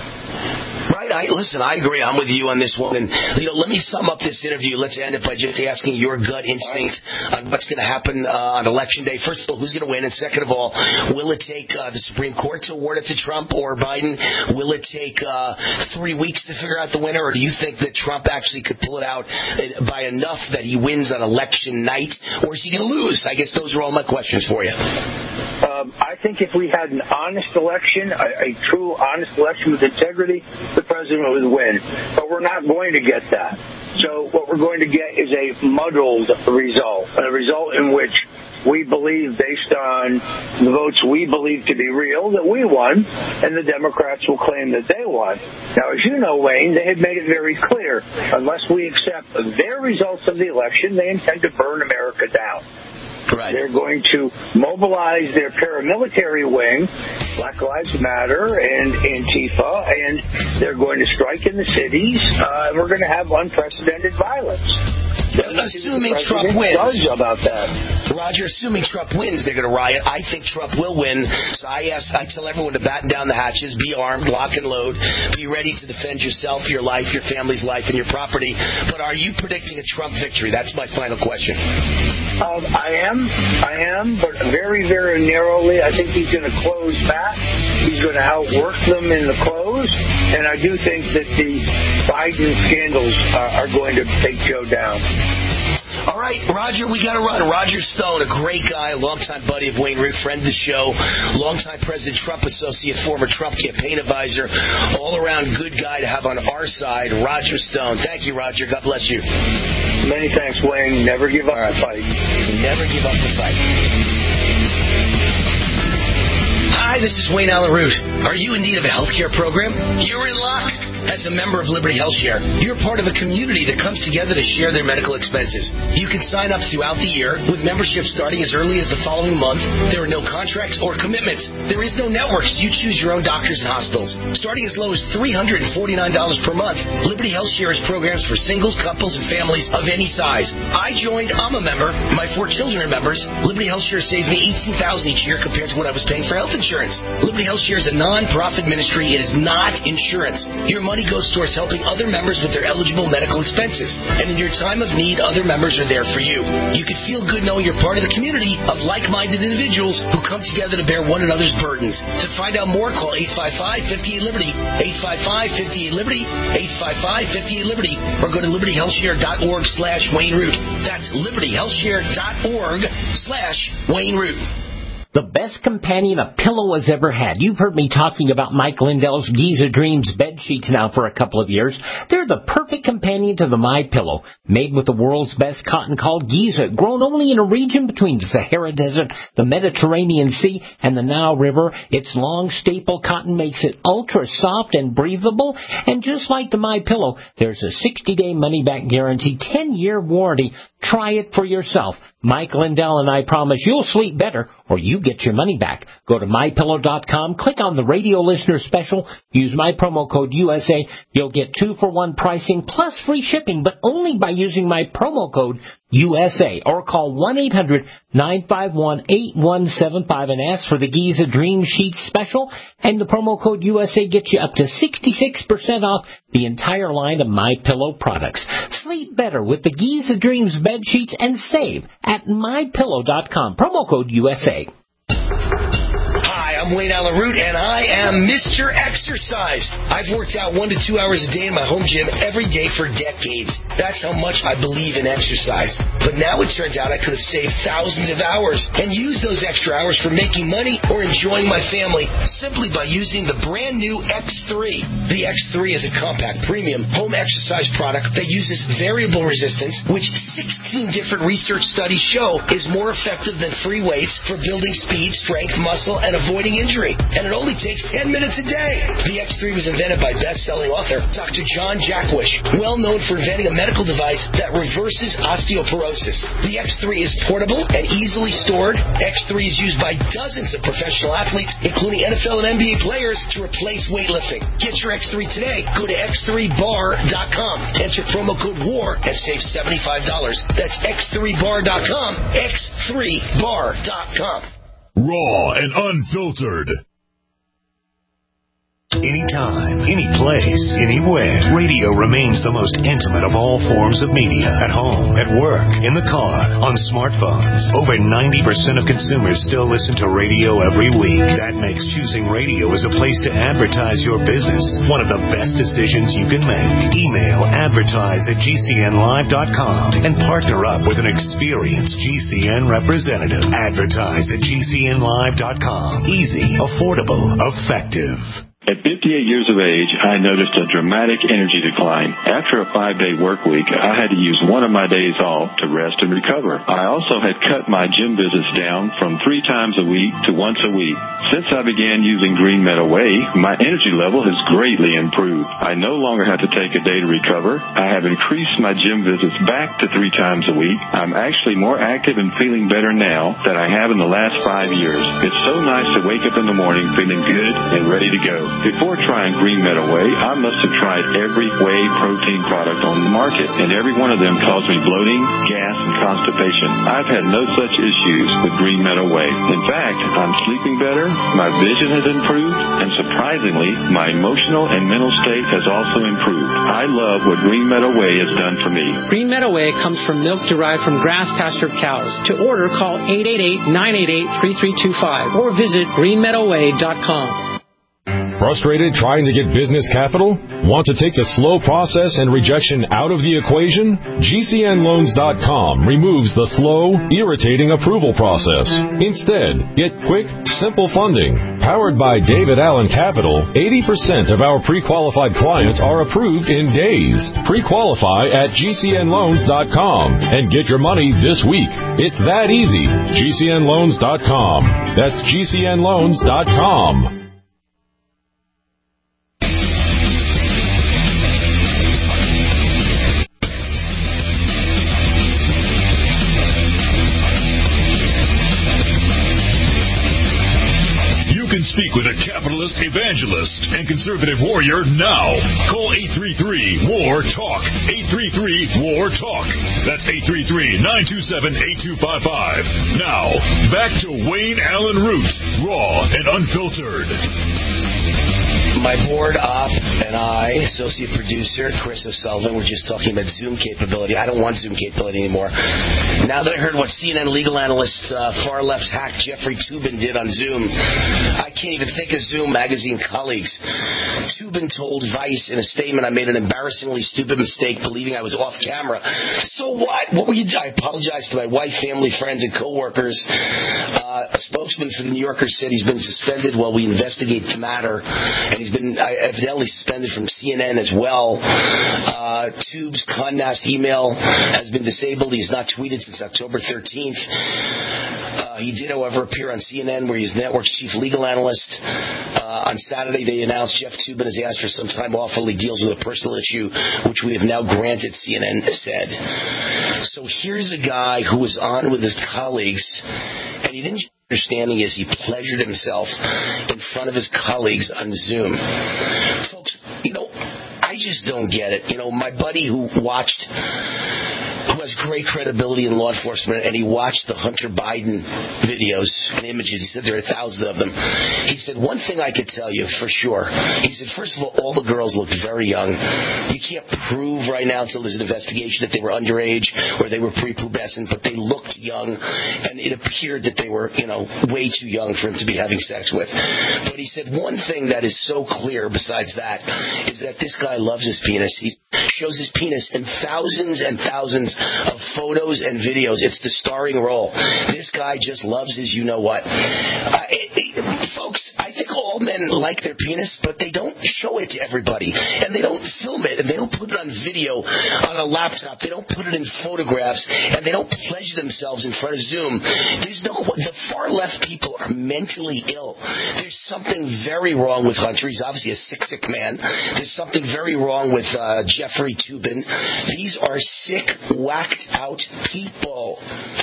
Right. I, listen, I agree. I'm with you on this one. And, you know, let me sum up this interview. Let's end it by just asking your gut instinct on what's going to happen uh, on Election Day. First of all, who's going to win? And second of all, will it take uh, the Supreme Court to award it to Trump or Biden? Will it take uh, three weeks to figure out the winner? Or do you think that Trump actually could pull it out by enough that he wins on election night? Or is he going to lose? I guess those are all my questions for you. Um, I think if we had an honest election, a, a true honest election with integrity, the president would win. But we're not going to get that. So what we're going to get is a muddled result, a result in which we believe, based on the votes we believe to be real, that we won, and the Democrats will claim that they won. Now, as you know, Wayne, they have made it very clear, unless we accept their results of the election, they intend to burn America down. Right. They're going to mobilize their paramilitary wing, Black Lives Matter and Antifa, and they're going to strike in the cities, uh, and we're going to have unprecedented violence. Assuming Trump wins. About that. Roger, assuming Trump wins, they're going to riot. I think Trump will win. So I ask, I tell everyone to batten down the hatches, be armed, lock and load, be ready to defend yourself, your life, your family's life, and your property. But are you predicting a Trump victory? That's my final question. Um, I am. I am, but very, very narrowly. I think he's going to close back. He's going to outwork them in the close. And I do think that the Biden scandals uh, are going to take Joe down. All right, Roger, we got to run. Roger Stone, a great guy, a longtime buddy of Wayne Root, friend of the show, longtime President Trump associate, former Trump campaign advisor, all-around good guy to have on our side, Roger Stone. Thank you, Roger. God bless you. Many thanks, Wayne. Never give up the fight. Never give up the fight. Hi, this is Wayne Allen Root. Are you in need of a health care program? You're in luck. As a member of Liberty Health Share, you're part of a community that comes together to share their medical expenses. You can sign up throughout the year with membership starting as early as the following month. There are no contracts or commitments. There is no networks. You choose your own doctors and hospitals. Starting as low as three hundred forty-nine dollars per month, Liberty Health Share has programs for singles, couples, and families of any size. I joined. I'm a member. My four children are members. Liberty Health Share saves me eighteen thousand dollars each year compared to what I was paying for health insurance. Liberty Health Share is a non-profit ministry. It is not insurance. Your money goes towards helping other members with their eligible medical expenses. And in your time of need, other members are there for you. You can feel good knowing you're part of the community of like-minded individuals who come together to bear one another's burdens. To find out more, call eight five five, five eight, Liberty, eight five five, five eight, Liberty, eight five five, five eight, Liberty, or go to liberty health share dot org slash Wayne Root. That's liberty health share dot org slash Wayne Root. The best companion a pillow has ever had. You've heard me talking about Mike Lindell's Giza Dreams bed sheets now for a couple of years. They're the perfect companion to the MyPillow. Made with the world's best cotton called Giza, grown only in a region between the Sahara Desert, the Mediterranean Sea, and the Nile River. Its long staple cotton makes it ultra soft and breathable. And just like the MyPillow, there's a sixty-day money-back guarantee, ten-year warranty. Try it for yourself. Mike Lindell and I promise you'll sleep better or you get your money back. Go to my pillow dot com, click on the radio listener special, use my promo code U S A. You'll get two for one pricing plus free shipping, but only by using my promo code U S A, or call one eight hundred nine five one eight one seven five and ask for the Giza Dream Sheets special, and the promo code U S A gets you up to sixty-six percent off the entire line of MyPillow products. Sleep better with the Giza Dreams bed sheets and save at my pillow dot com. Promo code U S A. I'm I'm Wayne Allen Root, and I am Mister Exercise. I've worked out one to two hours a day in my home gym every day for decades. That's how much I believe in exercise. But now it turns out I could have saved thousands of hours and used those extra hours for making money or enjoying my family simply by using the brand new X three. The X three is a compact, premium home exercise product that uses variable resistance, which sixteen different research studies show is more effective than free weights for building speed, strength, muscle, and avoiding injury. And it only takes ten minutes a day. The X three was invented by best-selling author Doctor John Jackwish, well known for inventing a medical device that reverses osteoporosis. The X three is portable and easily stored. X three is used by dozens of professional athletes, including N F L and N B A players, to replace weightlifting. Get your X three today. Go to x three bar dot com. Enter promo code WAR and save seventy-five dollars. That's x three bar dot com. x three bar dot com. Raw and unfiltered. Anytime, any place, anywhere. Radio remains the most intimate of all forms of media. At home, at work, in the car, on smartphones. Over ninety percent of consumers still listen to radio every week. That makes choosing radio as a place to advertise your business one of the best decisions you can make. Email advertise at g c n live dot com and partner up with an experienced G C N representative. Advertise at g c n live dot com. Easy, affordable, effective. At fifty-eight years of age, I noticed a dramatic energy decline. After a five-day work week, I had to use one of my days off to rest and recover. I also had cut my gym visits down from three times a week to once a week. Since I began using Green Meadow Whey, my energy level has greatly improved. I no longer have to take a day to recover. I have increased my gym visits back to three times a week. I'm actually more active and feeling better now than I have in the last five years. It's so nice to wake up in the morning feeling good and ready to go. Before trying Green Meadow Whey, I must have tried every whey protein product on the market, and every one of them caused me bloating, gas, and constipation. I've had no such issues with Green Meadow Whey. In fact, I'm sleeping better, my vision has improved, and surprisingly, my emotional and mental state has also improved. I love what Green Meadow Whey has done for me. Green Meadow Whey comes from milk derived from grass-pastured cows. To order, call eight eight eight, nine eight eight, three three two five or visit green meadow whey dot com. Frustrated trying to get business capital? Want to take the slow process and rejection out of the equation? G C N loans dot com removes the slow, irritating approval process. Instead, get quick, simple funding. Powered by David Allen Capital, eighty percent of our pre-qualified clients are approved in days. Pre-qualify at G C N loans dot com and get your money this week. It's that easy. G C N loans dot com. That's G C N loans dot com. Speak with a capitalist, evangelist, and conservative warrior now. Call eight three three, W A R, TALK. eight three three, W A R, TALK. That's eight three three, nine two seven, eight two five five. Now, back to Wayne Allen Root, raw and unfiltered. My board op and I, associate producer Chris O'Sullivan, were just talking about Zoom capability. I don't want Zoom capability anymore. Now that I heard what C N N legal analyst, uh, far left hack Jeffrey Toobin did on Zoom, I can't even think of Zoom magazine colleagues. Toobin told Vice in a statement, I made an embarrassingly stupid mistake believing I was off camera. So what? What were you doing? I apologize to my wife, family, friends, and coworkers. Uh, a spokesman for the New Yorker said he's been suspended while we investigate the matter, and he's been evidently suspended from C N N as well. Uh, Tube's Condast email has been disabled. He's not tweeted since October thirteenth. Uh, he did, however, appear on C N N, where he's the network's chief legal analyst. Uh, on Saturday, they announced Jeff Toobin has asked for some time off while he deals with a personal issue, which we have now granted, C N N said. So here's a guy who was on with his colleagues, and he didn't understanding is he pleasured himself in front of his colleagues on Zoom. Folks, you know, I just don't get it. You know, my buddy who watched who has great credibility in law enforcement, and he watched the Hunter Biden videos and images. He said there are thousands of them. He said, one thing I could tell you for sure. He said, first of all, all the girls looked very young. You can't prove right now until there's an investigation that they were underage or they were prepubescent, but they looked young, and it appeared that they were, you know, way too young for him to be having sex with. But he said one thing that is so clear besides that is that this guy loves his penis. He shows his penis in thousands and thousands of photos and videos. It's the starring role. This guy just loves his you-know-what. Uh, it, it, folks, I think all men like their penis, but they don't show it to everybody. And they don't film it, and they don't put it on video on a laptop. They don't put it in photographs, and they don't pleasure themselves in front of Zoom. There's no... The far-left people are mentally ill. There's something very wrong with Hunter. He's obviously a sick, sick man. There's something very wrong with uh, Jeffrey Toobin. These are sick, whacked-out people.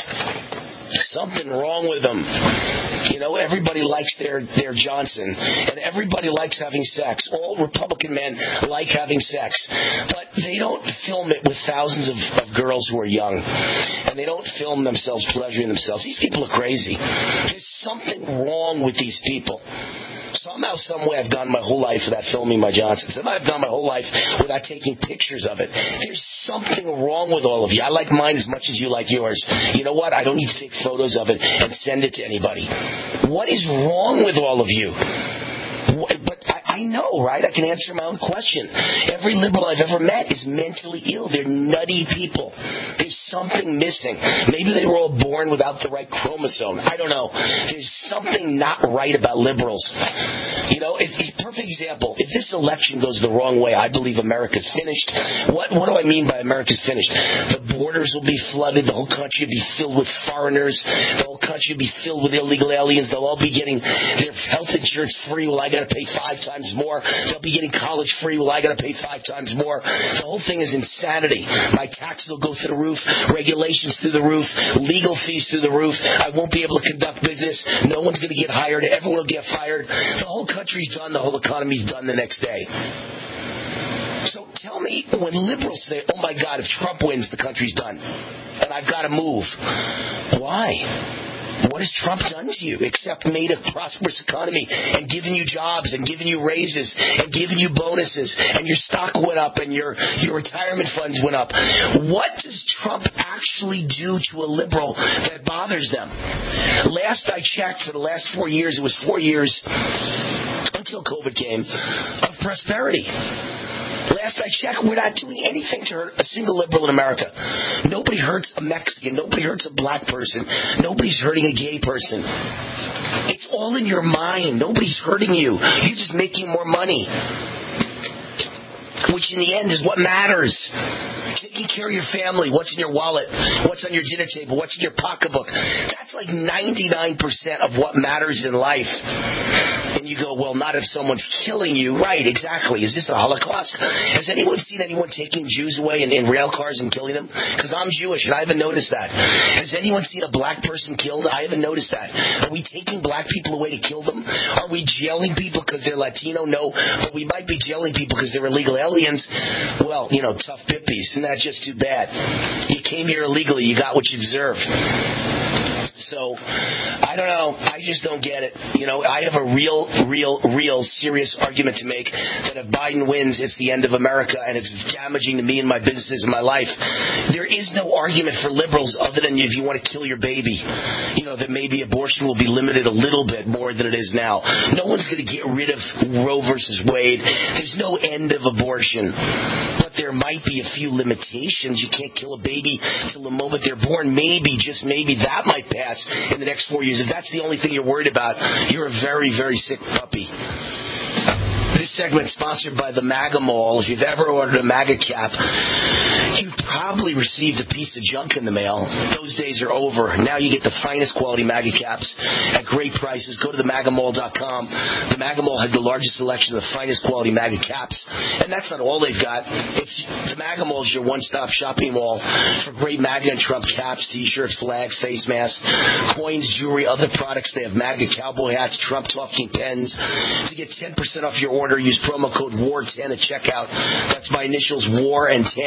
Something wrong with them. You know, everybody likes their, their Johnson, and everybody likes having sex. All Republican men like having sex, but they don't film it with thousands of, of girls who are young, and they don't film themselves pleasuring themselves. These people are crazy. There's something wrong with these people. Somehow, some way, I've gone my whole life without filming my Johnson. Somehow, I've gone my whole life without taking pictures of it. There's something wrong with all of you. I like mine as much as you like yours. You know what? I don't need to take photos of it and send it to anybody. What is wrong with all of you? But I, I know, right? I can answer my own question. Every liberal I've ever met is mentally ill. They're nutty people. There's something missing. Maybe they were all born without the right chromosome. I don't know. There's something not right about liberals. You know, if, if, perfect example. If this election goes the wrong way, I believe America's finished. What, what do I mean by America's finished? The borders will be flooded. The whole country will be filled with foreigners. The whole country will be filled with illegal aliens. They'll all be getting their health insurance free. Well, I got to pay five times more. They'll be getting college free. Well, I got to pay five times more. The whole thing is insanity. My taxes will go through the roof. Regulations through the roof. Legal fees through the roof. I won't be able to conduct business. No one's going to get hired. Everyone will get fired. The whole country's done. The whole economy's done the next day. So tell me, when liberals say, oh my God, if Trump wins, the country's done, and I've got to move. Why? What has Trump done to you except made a prosperous economy and given you jobs and given you raises and given you bonuses and your stock went up and your, your retirement funds went up? What does Trump actually do to a liberal that bothers them? Last I checked, for the last four years, it was four years until COVID came, of prosperity. Last I checked, we're not doing anything to hurt a single liberal in America. Nobody hurts a Mexican. Nobody hurts a black person. Nobody's hurting a gay person. It's all in your mind. Nobody's hurting you. You're just making more money, which in the end is what matters. Taking care of your family, what's in your wallet, what's on your dinner table, what's in your pocketbook. That's like ninety-nine percent of what matters in life. And you go, well, not if someone's killing you. Right, exactly. Is this a Holocaust? Has anyone seen anyone taking Jews away in, in rail cars and killing them? Because I'm Jewish and I haven't noticed that. Has anyone seen a black person killed? I haven't noticed that. Are we taking black people away to kill them? Are we jailing people because they're Latino? No. But we might be jailing people because they're illegal aliens. Well, you know, tough pippies. Isn't that just too bad? You came here illegally. You got what you deserved. So, I don't know. I just don't get it. You know, I have a real, real, real serious argument to make that if Biden wins, it's the end of America and it's damaging to me and my businesses and my life. There is no argument for liberals other than if you want to kill your baby. You know, that maybe abortion will be limited a little bit more than it is now. No one's going to get rid of Roe versus Wade. There's no end of abortion. But there might be a few limitations. You can't kill a baby till the moment they're born. Maybe, just maybe, that might pass in the next four years. If that's the only thing you're worried about, you're a very, very sick puppy. This segment is sponsored by the MAGA Mall. If you've ever ordered a MAGA cap, you've probably received a piece of junk in the mail. Those days are over. Now you get the finest quality MAGA caps at great prices. Go to the maga mall dot com. The MAGA Mall has the largest selection of the finest quality MAGA caps. And that's not all they've got. It's the MAGA Mall is your one-stop shopping mall for great MAGA and Trump caps, T-shirts, flags, face masks, coins, jewelry, other products. They have MAGA cowboy hats, Trump talking pens. To get ten percent off your order, use promo code W A R ten at checkout. That's my initials, W A R and ten.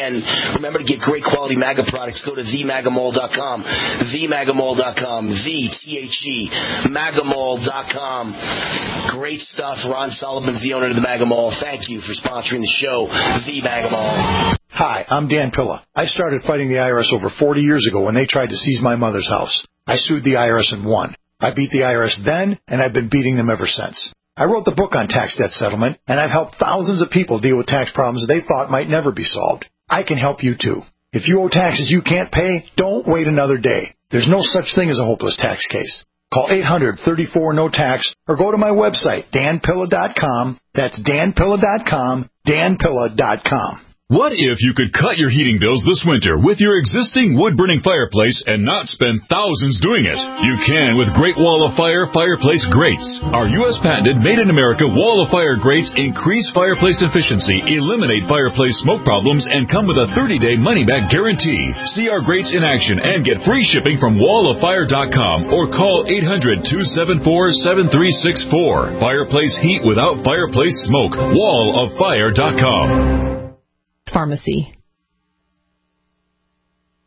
Remember to get great quality MAGA products. Go to the maga mall dot com. the maga mall dot com. The, T H E, maga mall dot com. Great stuff. Ron Sullivan's the owner of the MAGA Mall. Thank you for sponsoring the show, The MAGA Mall. Hi, I'm Dan Pilla. I started fighting the I R S over forty years ago when they tried to seize my mother's house. I sued the I R S and won. I beat the I R S then, and I've been beating them ever since. I wrote the book on tax debt settlement, and I've helped thousands of people deal with tax problems they thought might never be solved. I can help you, too. If you owe taxes you can't pay, don't wait another day. There's no such thing as a hopeless tax case. Call eight hundred, thirty-four, no tax or go to my website, dan pilla dot com. That's dan pilla dot com, dan pilla dot com. What if you could cut your heating bills this winter with your existing wood-burning fireplace and not spend thousands doing it? You can with Great Wall of Fire fireplace grates. Our U S patented made-in-America Wall of Fire grates increase fireplace efficiency, eliminate fireplace smoke problems, and come with a thirty-day money-back guarantee. See our grates in action and get free shipping from wall of fire dot com or call eight hundred, two seven four, seven three six four. Fireplace heat without fireplace smoke. wall of fire dot com. Pharmacy.